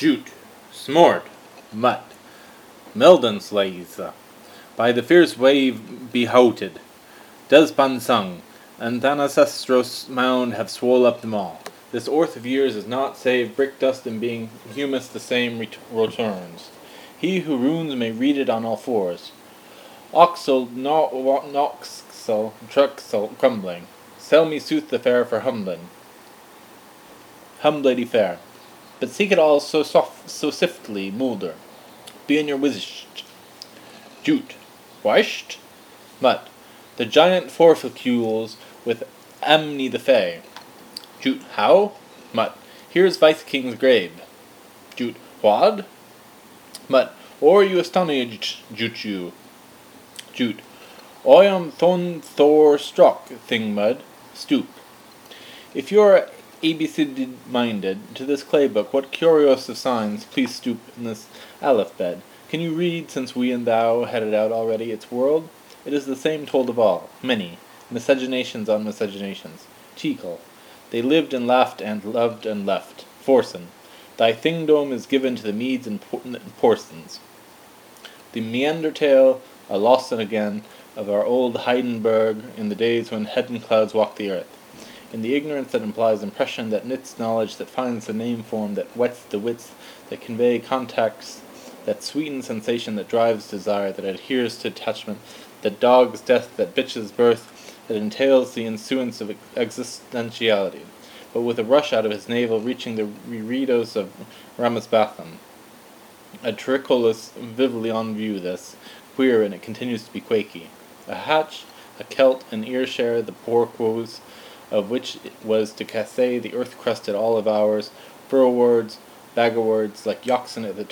Jute, Smord, Mutt, Meldenslaise, by the fierce wave behouted, Despansung, and Thanasestros mound have swole up them all. This orth of years is not save brick dust, and being humus the same returns. He who runes may read it on all fours. Oxel noxel truxel crumbling. Sell me sooth the fair for humblady fair. But seek it all so siftly, Mulder. Be in your wisht. Jute, wisht, Mutt, the giant forficules with Amni the Fay. Jute, how? Mutt, here's Vice King's grave. Jute, whad? Mutt, or you astonish Jute you. Jute, I am Thor struck, thing mud, stoop. If you're ABC-minded to this clay book, what curious of signs, please stoop in this aleph bed. Can you read, since we and thou had it out already, its world? It is the same told of all, many, miscegenations on miscegenations. Tekel, they lived and laughed and loved and left. Forsen, thy thingdom is given to the Medes and Porsens. The Meandertale, a lost and again, of our old Heidenberg in the days when heaven clouds walked the earth. In the ignorance that implies impression, that knits knowledge, that finds the name form, that whets the wits, that convey contacts, that sweetens sensation, that drives desire, that adheres to attachment, that dogs death, that bitches birth, that entails the ensuance of existentiality, but with a rush out of his navel reaching the reredos of Ramesbatham. A tricolus vively on view this, queer, and it continues to be quaky. A hatch, a celt, an ear-share, the porquos, of which it was to casse the earth-crusted olive hours, furrowards, bagawards, like Yoxen at the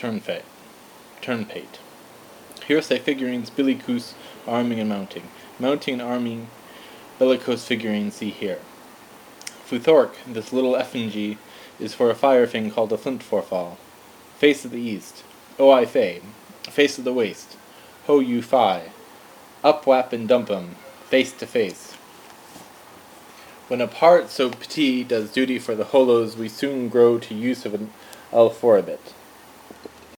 turnpate. Here say figurines bellicose, arming and mounting. Mounting and arming, bellicose figurines see here. Futhork, this little effigy, is for a fire thing called a flint forefall. Face of the east. O I fay. Face of the west. Ho you fi. Up wap and dump 'em. Face to face. When a part so petit does duty for the holos, we soon grow to use of an alphabet.